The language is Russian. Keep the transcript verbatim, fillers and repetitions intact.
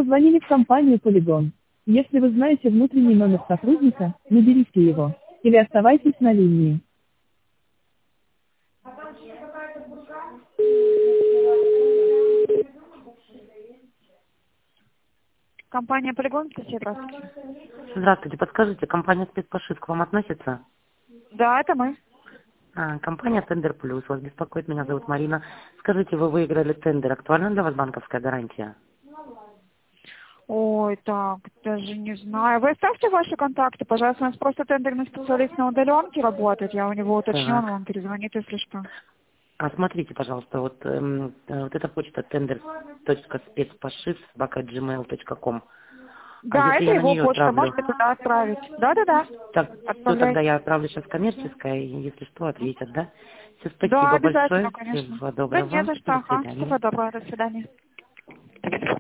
позвонили в компанию «Полигон». Если вы знаете внутренний номер сотрудника, наберите его. Или оставайтесь на линии. Компания «Полигон», здравствуйте. Здравствуйте, подскажите, компания «Спецпошив» к вам относится? Да, это мы. А, компания «Тендер Плюс» вас беспокоит, меня зовут Марина. Скажите, вы выиграли тендер, актуальна для вас банковская гарантия? Ой, так, даже не знаю. Вы оставьте ваши контакты, пожалуйста. У нас просто тендерный специалист на удаленке работает. Я у него уточню, он Так. вам перезвонит, если что. А смотрите, пожалуйста, вот, эм, э, вот эта почта тендер точка спецпошив собака джимейл точка ком. А Да, если это я на его нее почта, отправлю, можете туда отправить. Да-да-да, так, то тогда отправляйте. я отправлю сейчас коммерческое, и если что, ответят, да? Все, Да, спасибо обязательно, большое, конечно. всего Да доброго, не за что, до ага. свидания. Всего доброго, до свидания.